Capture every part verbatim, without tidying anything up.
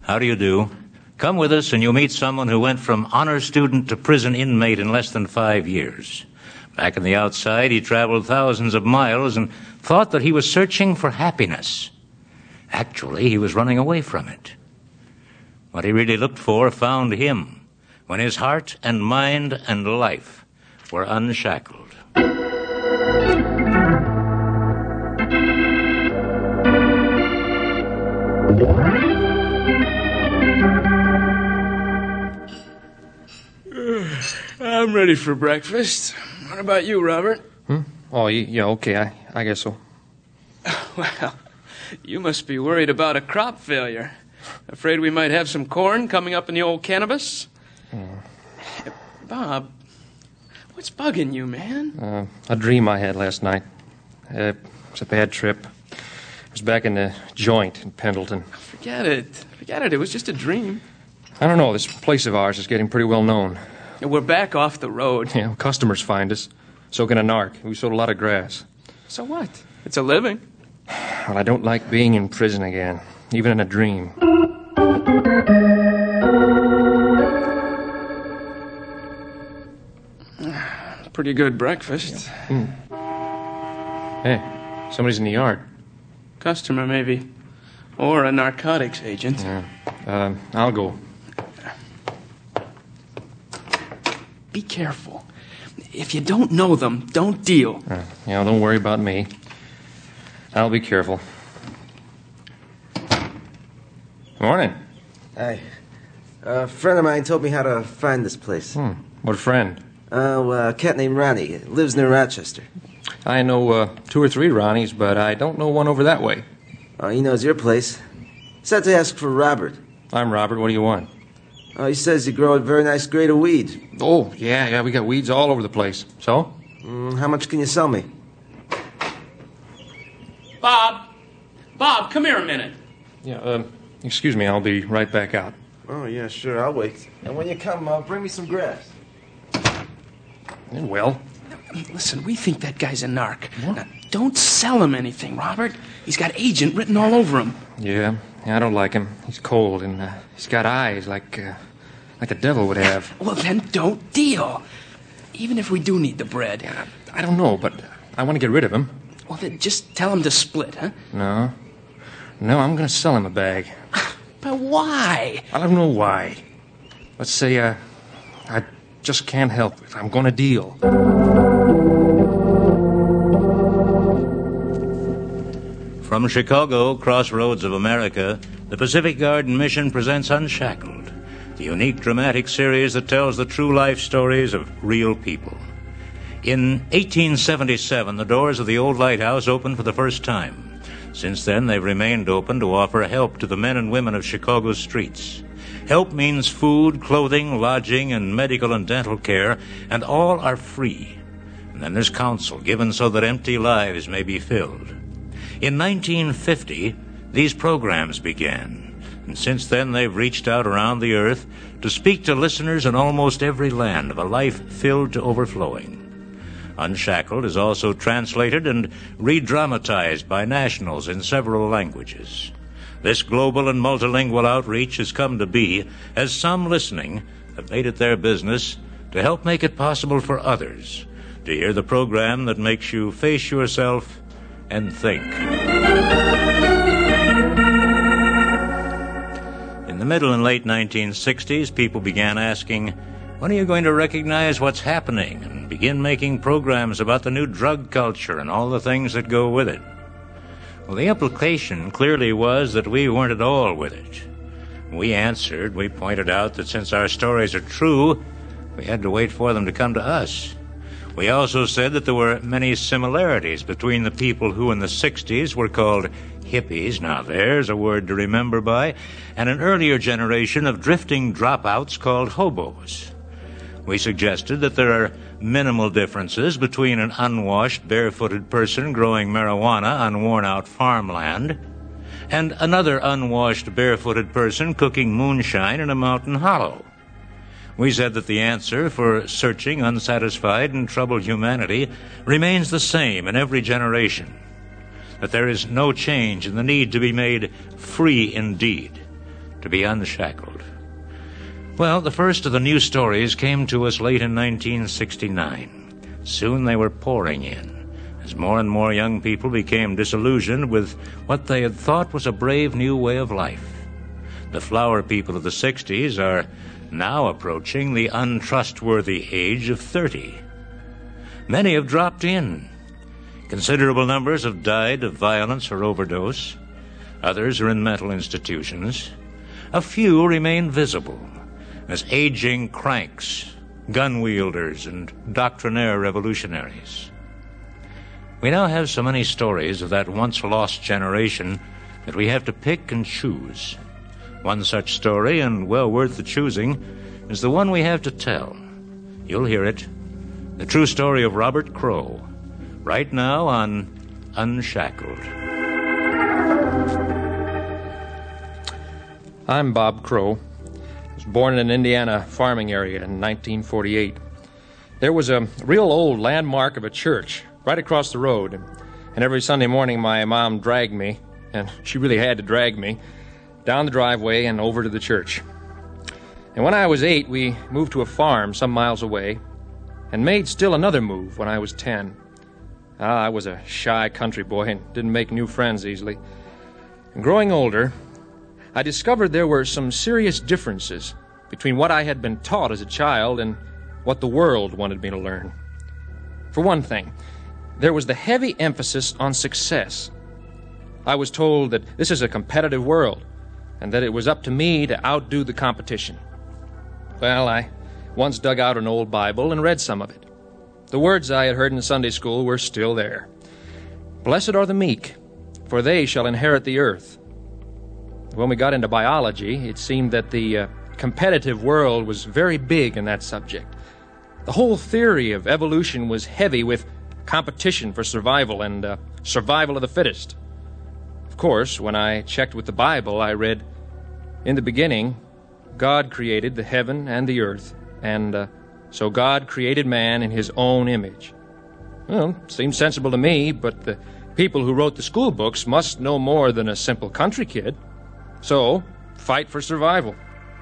How do you do? Come with us and you'll meet someone who went from honor student to prison inmate in less than five years. Back on the outside, he traveled thousands of miles and thought that he was searching for happiness. Actually, he was running away from it. What he really looked for found him when his heart and mind and life were unshackled. I'm ready for breakfast. What about you, Robert? Hmm? Oh, yeah, okay, I, I guess so. Well, you must be worried about a crop failure. Afraid we might have some corn coming up in the old cannabis? Hmm. Bob, what's bugging you, man? Uh, a dream I had last night. Uh, it was a bad trip. I was back in the joint in Pendleton. Forget it. Forget it. It was just a dream. I don't know. This place of ours is getting pretty well known. We're back off the road. Yeah, customers find us. So can a narc. We sold a lot of grass. So what? It's a living. Well, I don't like being in prison again, even in a dream. Pretty good breakfast. Hmm. Hey, somebody's in the yard. Customer, maybe. Or a narcotics agent. Yeah. Uh, I'll go. Be careful. If you don't know them, don't deal. Uh, yeah, don't worry about me. I'll be careful. Morning. Hi. A friend of mine told me how to find this place. Hmm. What friend? Oh, uh, a cat named Ronnie. Lives near Rochester. I know uh, two or three Ronnies, but I don't know one over that way. Oh, he knows your place. Said to ask for Robert. I'm Robert. What do you want? Oh, he says you grow a very nice grade of weed. Oh, yeah, yeah, we got weeds all over the place. So? Mm, how much can you sell me? Bob! Bob, come here a minute. Yeah, um, excuse me, I'll be right back out. Oh, yeah, sure, I'll wait. And when you come, uh, bring me some grass. Yeah, well? Listen, we think that guy's a narc. Now, don't sell him anything, Robert. He's got agent written all over him. Yeah, yeah, I don't like him. He's cold, and uh, he's got eyes like, uh, like the devil would have. Well, then don't deal. Even if we do need the bread. Yeah, I don't know, but I want to get rid of him. Well, then just tell him to split, huh? No. No, I'm going to sell him a bag. But why? I don't know why. Let's say, uh, I just can't help it. I'm going to deal. From Chicago, crossroads of America, the Pacific Garden Mission presents Unshackled, the unique dramatic series that tells the true life stories of real people. In eighteen seventy-seven, the doors of the old lighthouse opened for the first time. Since then, they've remained open to offer help to the men and women of Chicago's streets. Help means food, clothing, lodging, and medical and dental care, and all are free. And then there's counsel given so that empty lives may be filled. In nineteen fifty, these programs began, and since then they've reached out around the earth to speak to listeners in almost every land of a life filled to overflowing. Unshackled is also translated and re-dramatized by nationals in several languages. This global and multilingual outreach has come to be as some listening have made it their business to help make it possible for others to hear the program that makes you face yourself and think. In the middle and late nineteen sixties, people began asking, when are you going to recognize what's happening and begin making programs about the new drug culture and all the things that go with it? Well, the implication clearly was that we weren't at all with it. We answered, we pointed out that since our stories are true, we had to wait for them to come to us. We also said that there were many similarities between the people who in the sixties were called hippies, now there's a word to remember by, and an earlier generation of drifting dropouts called hobos. We suggested that there are minimal differences between an unwashed, barefooted person growing marijuana on worn-out farmland and another unwashed, barefooted person cooking moonshine in a mountain hollow. We said that the answer for searching unsatisfied and troubled humanity remains the same in every generation, that there is no change in the need to be made free indeed, to be unshackled. Well, the first of the new stories came to us late in nineteen sixty-nine. Soon they were pouring in, as more and more young people became disillusioned with what they had thought was a brave new way of life. The flower people of the sixties are now approaching the untrustworthy age of thirty. Many have dropped in. Considerable numbers have died of violence or overdose. Others are in mental institutions. A few remain visible as aging cranks, gun wielders, and doctrinaire revolutionaries. We now have so many stories of that once-lost generation that we have to pick and choose. One such story, and well worth the choosing, is the one we have to tell. You'll hear it. The true story of Robert Crow, right now on Unshackled. I'm Bob Crow. I was born in an Indiana farming area in nineteen forty-eight. There was a real old landmark of a church right across the road, and every Sunday morning my mom dragged me, and she really had to drag me, down the driveway and over to the church. And when I was eight, we moved to a farm some miles away and made still another move when I was ten. Ah, I was a shy country boy and didn't make new friends easily. And growing older, I discovered there were some serious differences between what I had been taught as a child and what the world wanted me to learn. For one thing, there was the heavy emphasis on success. I was told that this is a competitive world and that it was up to me to outdo the competition. Well, I once dug out an old Bible and read some of it. The words I had heard in Sunday school were still there. Blessed are the meek, for they shall inherit the earth. When we got into biology, it seemed that the uh, competitive world was very big in that subject. The whole theory of evolution was heavy with competition for survival and uh, survival of the fittest. Of course, when I checked with the Bible, I read, "In the beginning, God created the heaven and the earth, and uh, so God created man in his own image." Well, seems sensible to me, but the people who wrote the school books must know more than a simple country kid. So, fight for survival.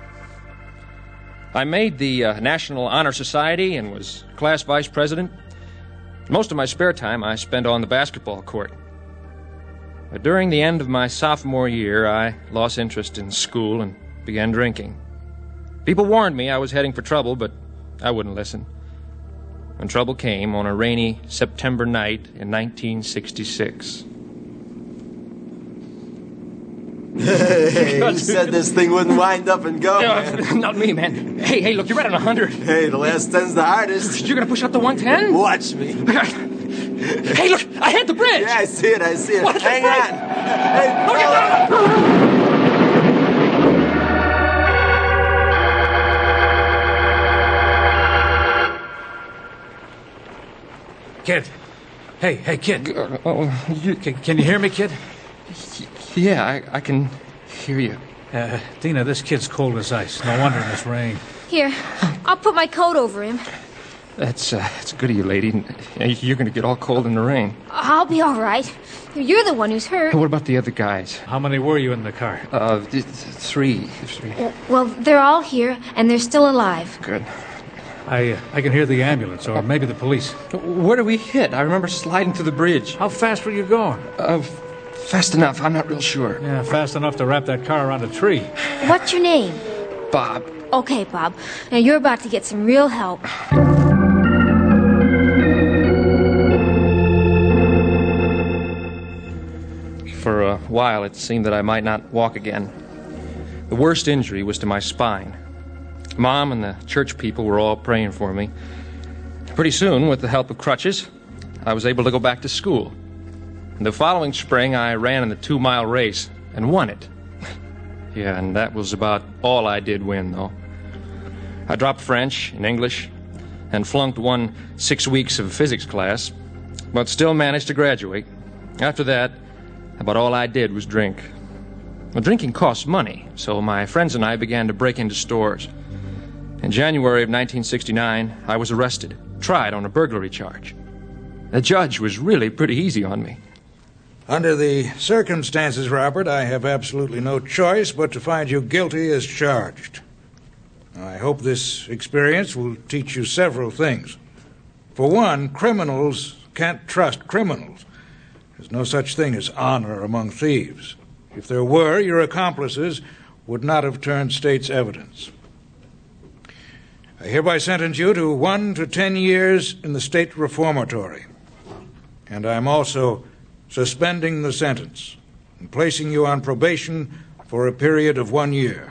I made the uh, National Honor Society and was class vice president. Most of my spare time I spent on the basketball court. But during the end of my sophomore year, I lost interest in school and began drinking. People warned me I was heading for trouble, but I wouldn't listen. When trouble came on a rainy September night in nineteen sixty-six. Hey, you said this thing wouldn't wind up and go, No, man. not me, man. Hey, hey, look, you're right on a hundred. Hey, the last ten's the hardest. You're gonna push up to one ten? Watch me. Hey, look, I hit the bridge. Yeah, I see it, I see it. What? Hang on. Hey, Look fella. at that. Kid. Hey, hey, kid. Uh, oh, you, Can, can you hear me, kid? yeah, I, I can hear you. Uh, Dina, this kid's cold as ice. No wonder in this rain. Here, I'll put my coat over him. That's, uh, that's good of you, lady. You're going to get all cold in the rain. I'll be all right. You're the one who's hurt. What about the other guys? How many were you in the car? Uh, th- th- three. Three. Well, they're all here, and they're still alive. Good. I uh, I can hear the ambulance, or maybe the police. Where did we hit? I remember sliding through the bridge. How fast were you going? Uh, fast enough. I'm not real sure. Yeah, fast enough to wrap that car around a tree. What's your name? Bob. Okay, Bob. Now you're about to get some real help. For a while, it seemed that I might not walk again. The worst injury was to my spine. Mom and the church people were all praying for me. Pretty soon, with the help of crutches, I was able to go back to school. And the following spring, I ran in the two-mile race and won it. Yeah, and that was about all I did win, though. I dropped French and English and flunked one six weeks of physics class, but still managed to graduate. After that, about all I did was drink. Well, drinking costs money, so my friends and I began to break into stores. In January of nineteen sixty-nine, I was arrested, tried on a burglary charge. The judge was really pretty easy on me. Under the circumstances, Robert, I have absolutely no choice but to find you guilty as charged. I hope this experience will teach you several things. For one, criminals can't trust criminals. There's no such thing as honor among thieves. If there were, your accomplices would not have turned state's evidence. I hereby sentence you to one to ten years in the state reformatory. And I'm also suspending the sentence and placing you on probation for a period of one year.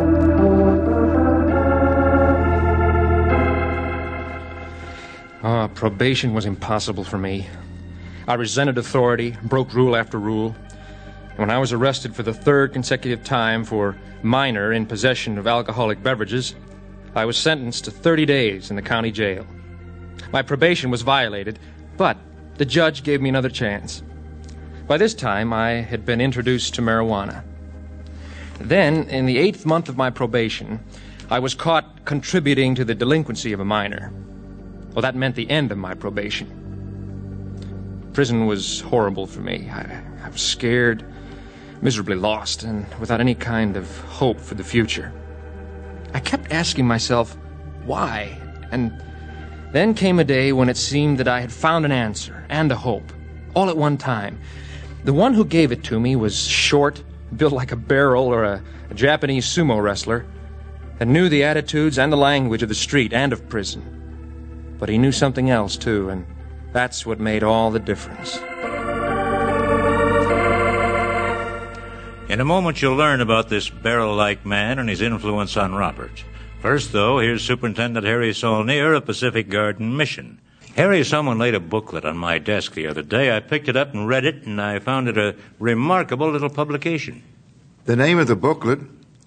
Ah, probation was impossible for me. I resented authority, broke rule after rule. When I was arrested for the third consecutive time for minor in possession of alcoholic beverages, I was sentenced to thirty days in the county jail. My probation was violated, but the judge gave me another chance. By this time, I had been introduced to marijuana. Then, in the eighth month of my probation, I was caught contributing to the delinquency of a minor. Well, that meant the end of my probation. Prison was horrible for me. I, I was scared, miserably lost, and without any kind of hope for the future. I kept asking myself, why? And then came a day when it seemed that I had found an answer and a hope, all at one time. The one who gave it to me was short, built like a barrel or a, a Japanese sumo wrestler, and knew the attitudes and the language of the street and of prison. But he knew something else, too, and that's what made all the difference. In a moment, you'll learn about this barrel-like man and his influence on Robert. First, though, here's Superintendent Harry Saulnier of Pacific Garden Mission. Harry, someone laid a booklet on my desk the other day. I picked it up and read it, and I found it a remarkable little publication. The name of the booklet,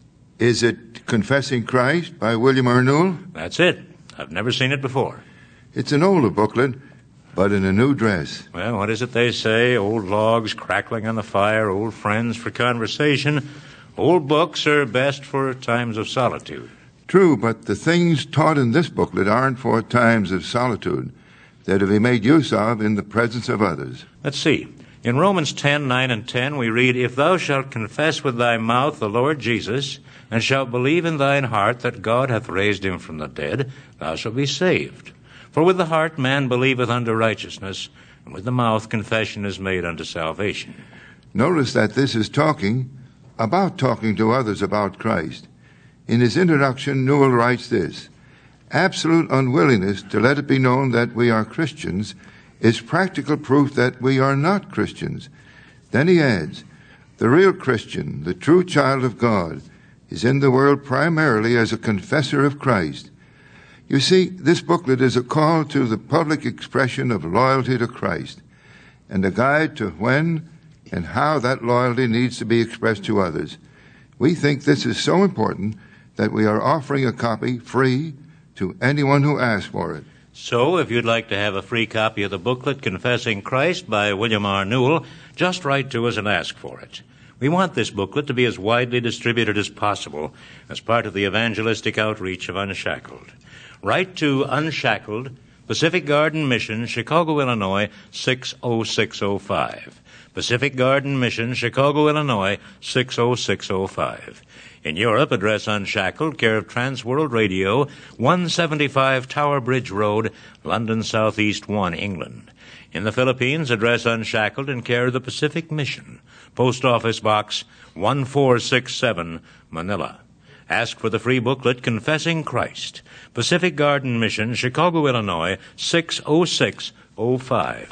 is it Confessing Christ by William Arnold? That's it. I've never seen it before. It's an older booklet, but in a new dress. Well, what is it they say? Old logs crackling on the fire, old friends for conversation. Old books are best for times of solitude. True, but the things taught in this booklet aren't for times of solitude. They're to be made use of in the presence of others. Let's see. In Romans ten, nine, and ten, we read, If thou shalt confess with thy mouth the Lord Jesus, and shalt believe in thine heart that God hath raised him from the dead, thou shalt be saved. For with the heart man believeth unto righteousness, and with the mouth confession is made unto salvation. Notice that this is talking about talking to others about Christ. In his introduction, Newell writes this, Absolute unwillingness to let it be known that we are Christians is practical proof that we are not Christians. Then he adds, The real Christian, the true child of God, is in the world primarily as a confessor of Christ. You see, this booklet is a call to the public expression of loyalty to Christ and a guide to when and how that loyalty needs to be expressed to others. We think this is so important that we are offering a copy free to anyone who asks for it. So, if you'd like to have a free copy of the booklet Confessing Christ by William R. Newell, just write to us and ask for it. We want this booklet to be as widely distributed as possible as part of the evangelistic outreach of Unshackled. Write to Unshackled, Pacific Garden Mission, Chicago, Illinois, six oh six oh five. Pacific Garden Mission, Chicago, Illinois, six oh six oh five. In Europe, address Unshackled, care of Transworld Radio, one seventy-five Tower Bridge Road, London Southeast one, England. In the Philippines, address Unshackled in care of the Pacific Mission, Post Office Box one four six seven, Manila. Ask for the free booklet Confessing Christ. Pacific Garden Mission, Chicago, Illinois, six oh six oh five.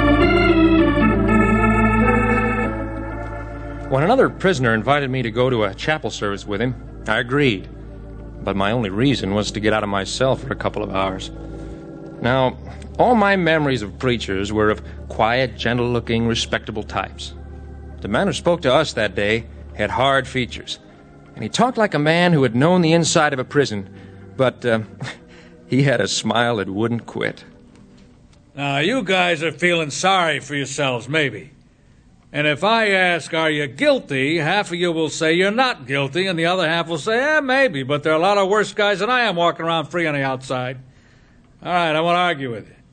When another prisoner invited me to go to a chapel service with him, I agreed. But my only reason was to get out of my cell for a couple of hours. Now, all my memories of preachers were of quiet, gentle-looking, respectable types. The man who spoke to us that day had hard features, and he talked like a man who had known the inside of a prison, but uh, he had a smile that wouldn't quit. Now, you guys are feeling sorry for yourselves, maybe. And if I ask, are you guilty, half of you will say you're not guilty, and the other half will say, eh, maybe, but there are a lot of worse guys than I am walking around free on the outside. All right, I won't argue with you.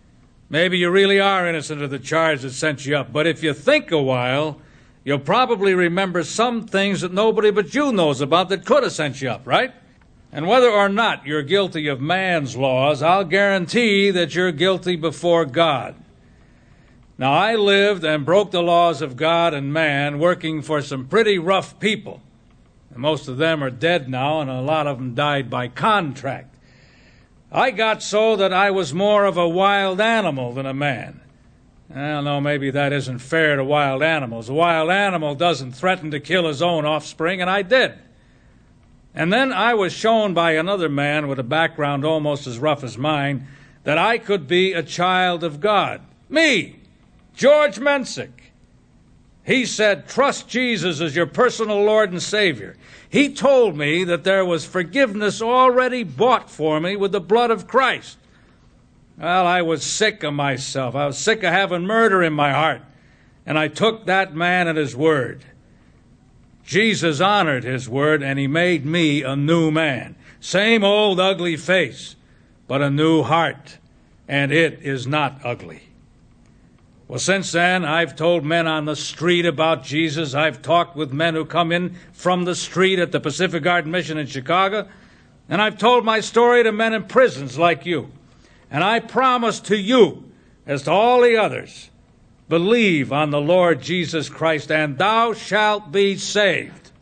Maybe you really are innocent of the charge that sent you up, but if you think a while, you'll probably remember some things that nobody but you knows about that could have sent you up, right? And whether or not you're guilty of man's laws, I'll guarantee that you're guilty before God. Now, I lived and broke the laws of God and man working for some pretty rough people. And most of them are dead now, and a lot of them died by contract. I got so that I was more of a wild animal than a man. I don't know, maybe that isn't fair to wild animals. A wild animal doesn't threaten to kill his own offspring, and I did. And then I was shown by another man with a background almost as rough as mine that I could be a child of God. Me, George Mensick. He said, trust Jesus as your personal Lord and Savior. He told me that there was forgiveness already bought for me with the blood of Christ. Well, I was sick of myself. I was sick of having murder in my heart. And I took that man at his word. Jesus honored his word, and he made me a new man. Same old ugly face, but a new heart. And it is not ugly. Well, since then, I've told men on the street about Jesus. I've talked with men who come in from the street at the Pacific Garden Mission in Chicago. And I've told my story to men in prisons like you. And I promise to you, as to all the others, believe on the Lord Jesus Christ, and thou shalt be saved.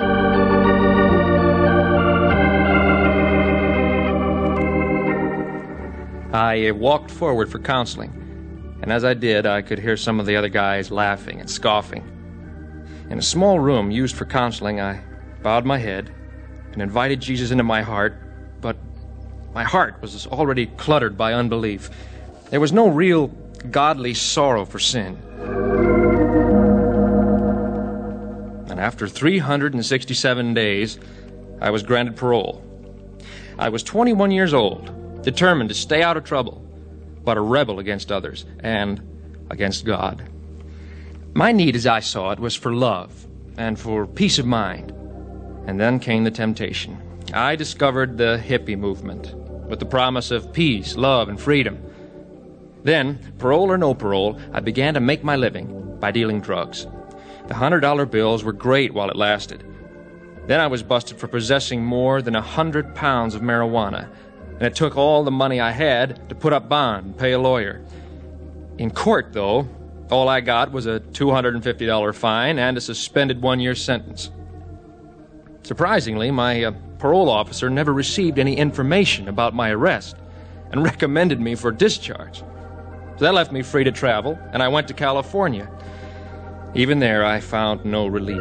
I walked forward for counseling. And as I did, I could hear some of the other guys laughing and scoffing. In a small room used for counseling, I bowed my head and invited Jesus into my heart, but my heart was already cluttered by unbelief. There was no real godly sorrow for sin. And after three hundred sixty-seven days, I was granted parole. I was twenty-one years old, determined to stay out of trouble, but a rebel against others and against God. My need, as I saw it, was for love and for peace of mind. And then came the temptation. I discovered the hippie movement with the promise of peace, love, and freedom. Then, parole or no parole, I began to make my living by dealing drugs. The one hundred dollar bills were great while it lasted. Then I was busted for possessing more than one hundred pounds of marijuana, and it took all the money I had to put up bond and pay a lawyer. In court, though, all I got was a two hundred fifty dollar fine and a suspended one-year sentence. Surprisingly, my uh, parole officer never received any information about my arrest and recommended me for discharge. So that left me free to travel, and I went to California. Even there, I found no relief.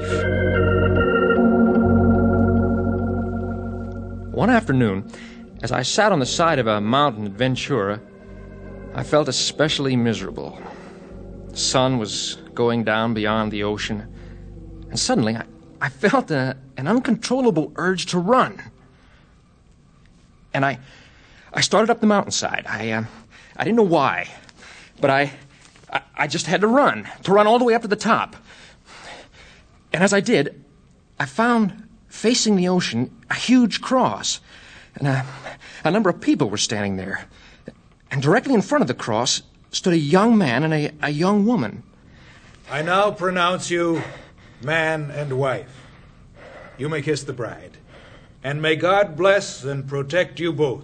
One afternoon, as I sat on the side of a mountain at Ventura, I felt especially miserable. The sun was going down beyond the ocean, and suddenly I, I felt a, an uncontrollable urge to run. And I I started up the mountainside. I, uh, I didn't know why, but I, I, I just had to run, to run all the way up to the top. And as I did, I found, facing the ocean, a huge cross. And a, a number of people were standing there. And directly in front of the cross stood a young man and a, a young woman. I now pronounce you man and wife. You may kiss the bride. And may God bless and protect you both.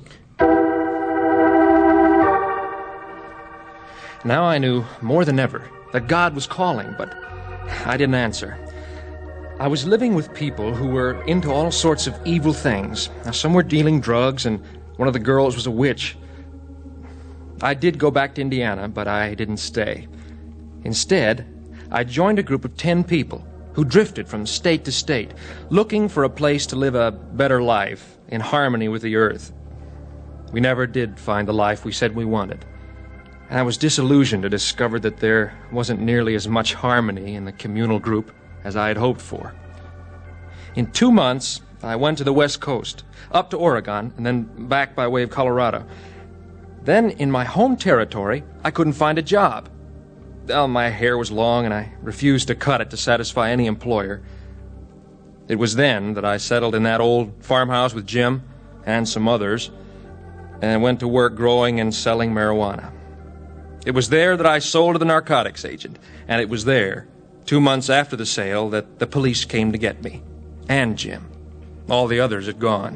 Now I knew more than ever that God was calling, but I didn't answer. I was living with people who were into all sorts of evil things. Now, some were dealing drugs, and one of the girls was a witch. I did go back to Indiana, but I didn't stay. Instead, I joined a group of ten people who drifted from state to state, looking for a place to live a better life in harmony with the earth. We never did find the life we said we wanted. And I was disillusioned to discover that there wasn't nearly as much harmony in the communal group as I had hoped for. In two months, I went to the West Coast, up to Oregon, and then back by way of Colorado. Then, in my home territory, I couldn't find a job. Well, my hair was long, and I refused to cut it to satisfy any employer. It was then that I settled in that old farmhouse with Jim and some others, and went to work growing and selling marijuana. It was there that I sold to the narcotics agent, and it was there, two months after the sale, that the police came to get me. And Jim. All the others had gone.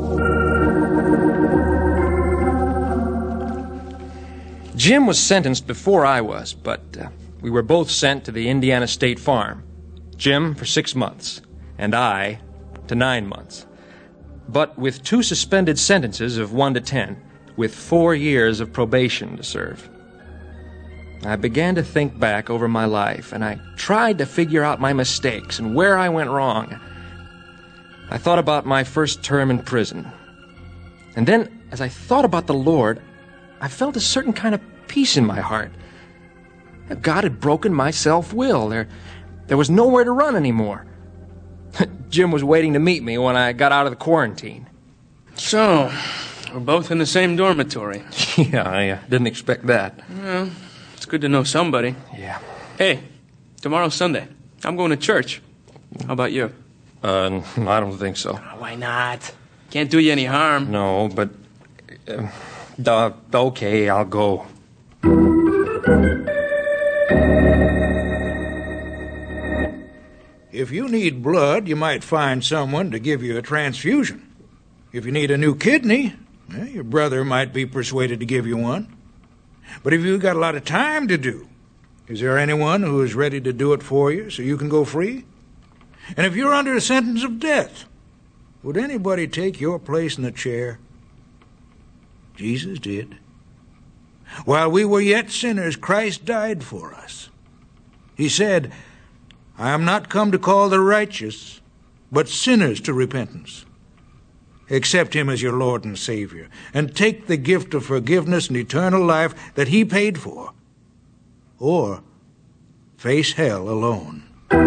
Jim was sentenced before I was, but uh, we were both sent to the Indiana State Farm. Jim for six months, and I to nine months. But with two suspended sentences of one to ten, with four years of probation to serve. I began to think back over my life, and I tried to figure out my mistakes and where I went wrong. I thought about my first term in prison. And then, as I thought about the Lord, I felt a certain kind of peace in my heart. God had broken my self-will. There, there was nowhere to run anymore. Jim was waiting to meet me when I got out of the quarantine. So, we're both in the same dormitory. Yeah, I uh, didn't expect that. Well, it's good to know somebody. Yeah. Hey, tomorrow's Sunday. I'm going to church. How about you? Uh, I don't think so. Why not? Can't do you any harm. No, but... Uh, uh, okay, I'll go. If you need blood, you might find someone to give you a transfusion. If you need a new kidney, well, your brother might be persuaded to give you one. But if you've got a lot of time to do, is there anyone who is ready to do it for you so you can go free? And if you're under a sentence of death, would anybody take your place in the chair? Jesus did. While we were yet sinners, Christ died for us. He said, I am not come to call the righteous, but sinners to repentance. Accept him as your Lord and Savior, and take the gift of forgiveness and eternal life that he paid for. Or face hell alone.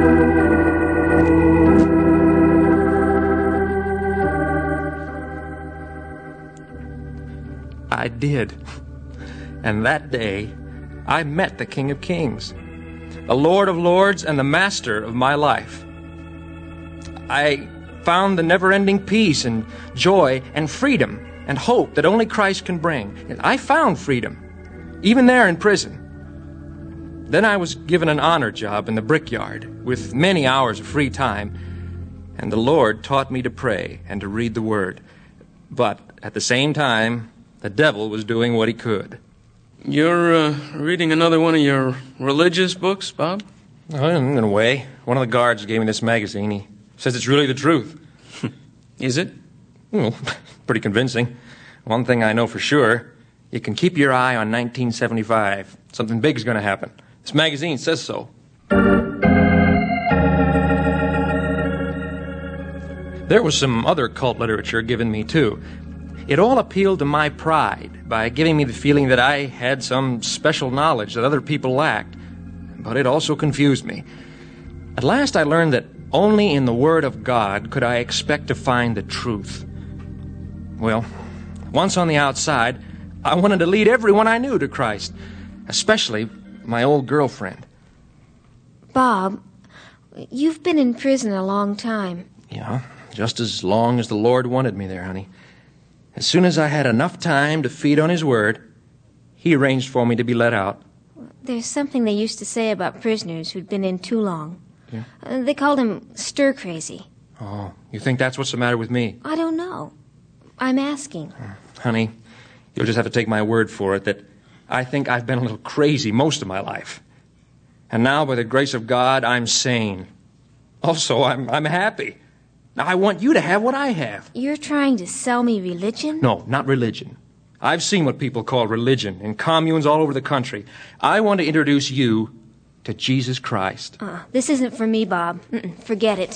I did. And that day, I met the King of Kings, the Lord of Lords and the Master of my life. I found the never-ending peace and joy and freedom and hope that only Christ can bring. I found freedom, even there in prison. Then I was given an honor job in the brickyard with many hours of free time, and the Lord taught me to pray and to read the Word. But at the same time, the devil was doing what he could. You're uh, reading another one of your religious books, Bob? Oh, in a way. One of the guards gave me this magazine. He says it's really the truth. Is it? Well, pretty convincing. One thing I know for sure, you can keep your eye on nineteen seventy-five. Something big's going to happen. This magazine says so. There was some other cult literature given me, too. It all appealed to my pride by giving me the feeling that I had some special knowledge that other people lacked. But it also confused me. At last I learned that only in the Word of God could I expect to find the truth. Well, once on the outside, I wanted to lead everyone I knew to Christ, especially my old girlfriend. Bob, you've been in prison a long time. Yeah, just as long as the Lord wanted me there, honey. As soon as I had enough time to feed on His Word, He arranged for me to be let out. There's something they used to say about prisoners who'd been in too long. Yeah? Uh, they called him stir-crazy. Oh, you think that's what's the matter with me? I don't know. I'm asking. Honey, you'll just have to take my word for it that I think I've been a little crazy most of my life. And now, by the grace of God, I'm sane. Also, I'm, I'm happy. Now, I want you to have what I have. You're trying to sell me religion? No, not religion. I've seen what people call religion in communes all over the country. I want to introduce you to Jesus Christ. Uh, this isn't for me, Bob. Mm-mm, forget it.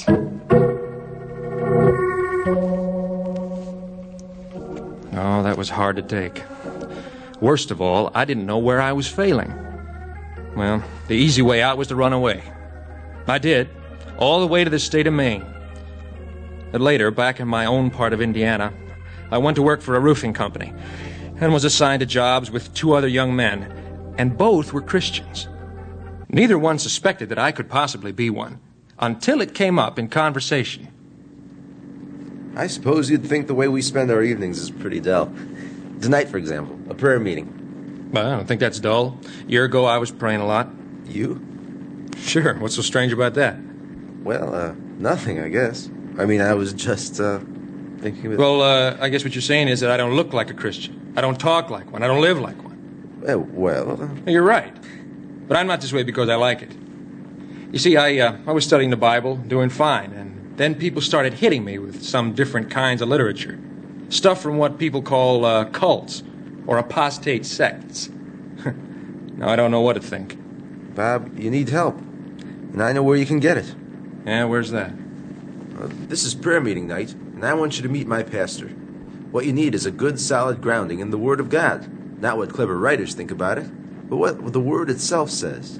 Oh, that was hard to take. Worst of all, I didn't know where I was failing. Well, the easy way out was to run away. I did, all the way to the state of Maine. But later, back in my own part of Indiana, I went to work for a roofing company and was assigned to jobs with two other young men, and both were Christians. Neither one suspected that I could possibly be one, until it came up in conversation. I suppose you'd think the way we spend our evenings is pretty dull. Tonight, for example, a prayer meeting. Well, I don't think that's dull. A year ago, I was praying a lot. You? Sure. What's so strange about that? Well, uh, nothing, I guess. I mean, I was just, uh, thinking of... Well, uh, I guess what you're saying is that I don't look like a Christian. I don't talk like one. I don't live like one. Uh, well... Uh... You're right. But I'm not this way because I like it. You see, I, uh, I was studying the Bible, doing fine, and then people started hitting me with some different kinds of literature. Stuff from what people call uh, cults or apostate sects. Now, I don't know what to think. Bob, you need help. And I know where you can get it. Yeah, where's that? Uh, this is prayer meeting night, and I want you to meet my pastor. What you need is a good, solid grounding in the Word of God. Not what clever writers think about it, but what the Word itself says.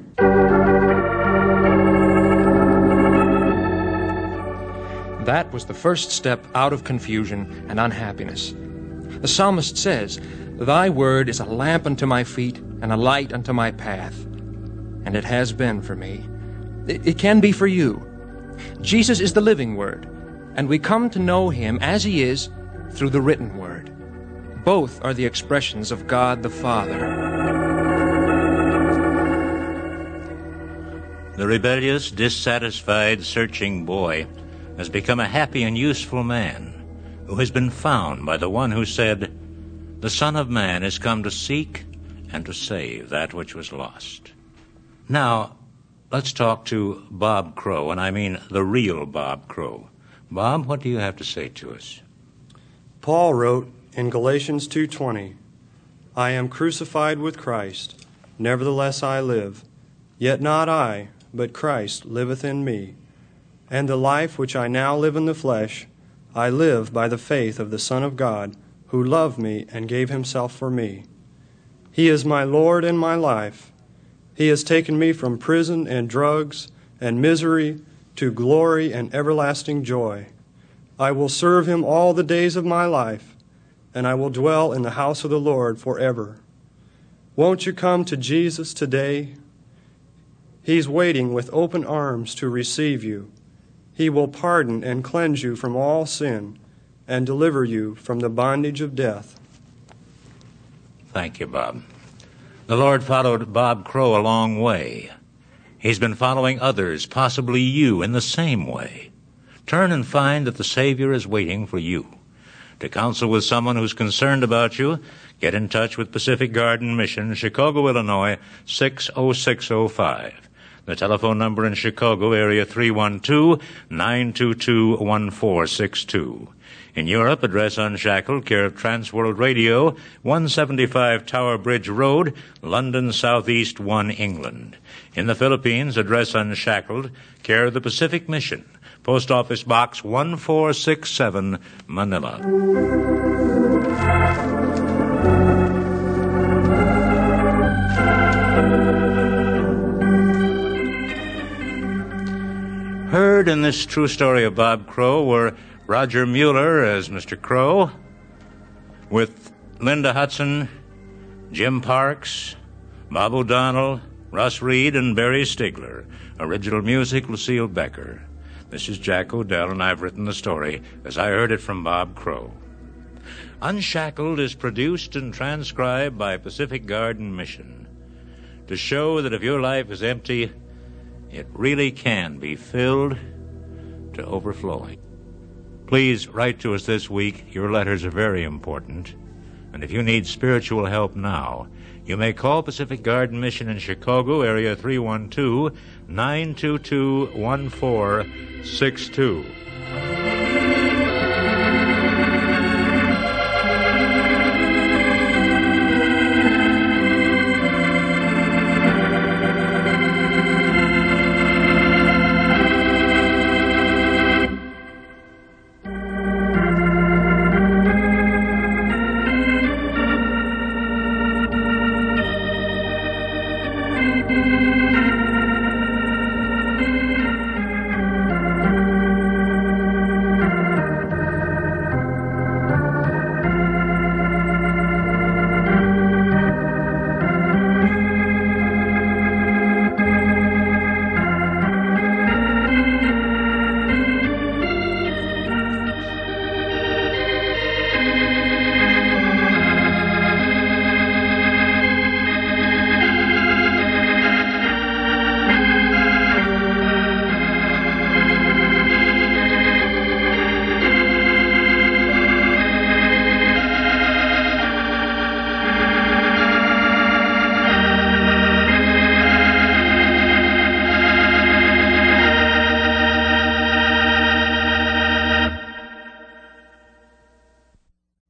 That was the first step out of confusion and unhappiness. The psalmist says, "Thy word is a lamp unto my feet and a light unto my path." And it has been for me. It, it can be for you. Jesus is the living Word, and we come to know Him as He is through the written Word. Both are the expressions of God the Father. The rebellious, dissatisfied, searching boy has become a happy and useful man who has been found by the one who said, "The Son of Man is come to seek and to save that which was lost." Now, let's talk to Bob Crow, and I mean the real Bob Crow. Bob, what do you have to say to us? Paul wrote in Galatians two twenty, "I am crucified with Christ, nevertheless I live. Yet not I, but Christ liveth in me. And the life which I now live in the flesh, I live by the faith of the Son of God, who loved me and gave himself for me. He is my Lord and my life. He has taken me from prison and drugs and misery to glory and everlasting joy. I will serve him all the days of my life, and I will dwell in the house of the Lord forever. Won't you come to Jesus today? He's waiting with open arms to receive you. He will pardon and cleanse you from all sin and deliver you from the bondage of death." Thank you, Bob. The Lord followed Bob Crow a long way. He's been following others, possibly you, in the same way. Turn and find that the Savior is waiting for you. To counsel with someone who's concerned about you, get in touch with Pacific Garden Mission, Chicago, Illinois, six oh six oh five. The telephone number in Chicago, area three one two, nine two two, one four six two. In Europe, address Unshackled, care of Transworld Radio, one seventy-five Tower Bridge Road, London, Southeast one, England. In the Philippines, address Unshackled, care of the Pacific Mission, Post Office Box one four six seven, Manila. Heard in this true story of Bob Crow were Roger Mueller as Mister Crow, with Linda Hudson, Jim Parks, Bob O'Donnell, Russ Reed, and Barry Stigler. Original music, Lucille Becker. This is Jack O'Dell, and I've written the story as I heard it from Bob Crow. Unshackled is produced and transcribed by Pacific Garden Mission to show that if your life is empty, it really can be filled to overflowing. Please write to us this week. Your letters are very important. And if you need spiritual help now, you may call Pacific Garden Mission in Chicago, area three one two, nine two two, one four six two.